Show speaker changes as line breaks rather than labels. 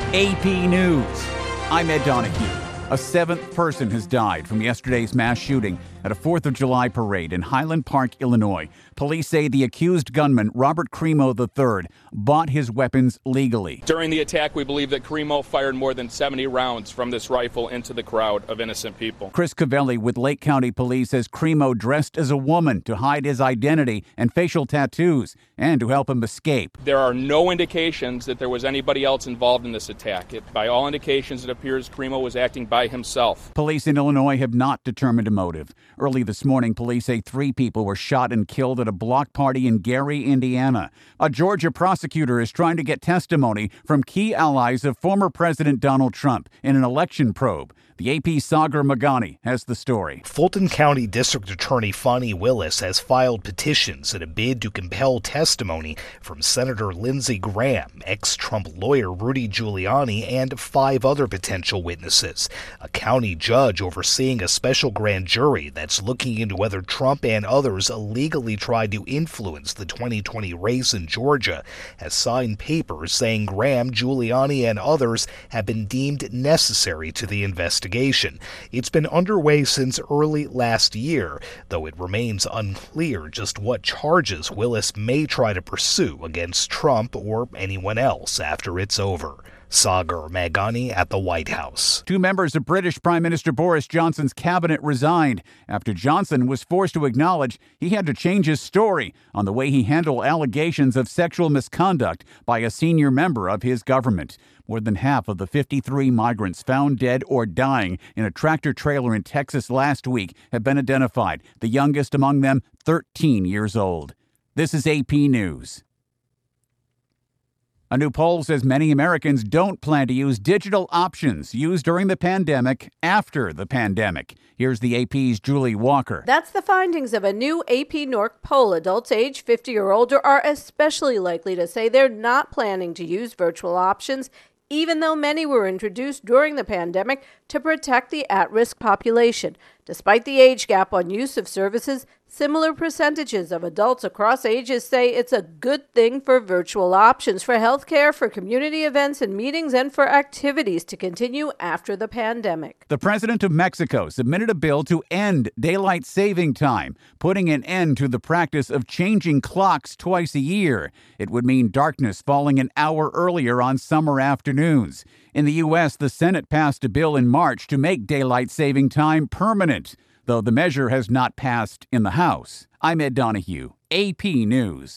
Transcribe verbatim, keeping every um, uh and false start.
A P News. I'm Ed Donahue. A seventh person has died from yesterday's mass shooting at a fourth of July parade in Highland Park, Illinois. Police say the accused gunman, Robert Crimo the third, bought his weapons legally.
During the attack, we believe that Crimo fired more than seventy rounds from this rifle into the crowd of innocent people.
Chris Cavelli with Lake County Police says Crimo dressed as a woman to hide his identity and facial tattoos and to help him escape.
There are no indications that there was anybody else involved in this attack. It, by all indications, it appears Crimo was acting by himself.
Police in Illinois have not determined a motive. Early this morning, police say three people were shot and killed at a block party in Gary, Indiana. A Georgia prosecutor is trying to get testimony from key allies of former President Donald Trump in an election probe. The A P's Sagar Magani has the story.
Fulton County District Attorney Fani Willis has filed petitions in a bid to compel testimony from Senator Lindsey Graham, ex-Trump lawyer Rudy Giuliani, and five other potential witnesses. A county judge overseeing a special grand jury that's looking into whether Trump and others illegally tried to influence the twenty twenty race in Georgia has signed papers saying Graham, Giuliani, and others have been deemed necessary to the investigation. It's been underway since early last year, though it remains unclear just what charges Willis may try to pursue against Trump or anyone else after it's over. Sagar Magani at the White House.
Two members of British Prime Minister Boris Johnson's cabinet resigned after Johnson was forced to acknowledge he had to change his story on the way he handled allegations of sexual misconduct by a senior member of his government. More than half of the fifty-three migrants found dead or dying in a tractor trailer in Texas last week have been identified, the youngest among them thirteen years old. This is A P News. A new poll says many Americans don't plan to use digital options used during the pandemic after the pandemic. Here's the A P's Julie Walker.
That's the findings of a new A P N O R C poll. Adults age fifty or older are especially likely to say they're not planning to use virtual options, even though many were introduced during the pandemic to protect the at-risk population. Despite the age gap on use of services, similar percentages of adults across ages say it's a good thing for virtual options for healthcare, for community events and meetings, and for activities to continue after the pandemic.
The president of Mexico submitted a bill to end daylight saving time, putting an end to the practice of changing clocks twice a year. It would mean darkness falling an hour earlier on summer afternoons. In the U S, the Senate passed a bill in March to make daylight saving time permanent, though the measure has not passed in the House. I'm Ed Donahue, A P News.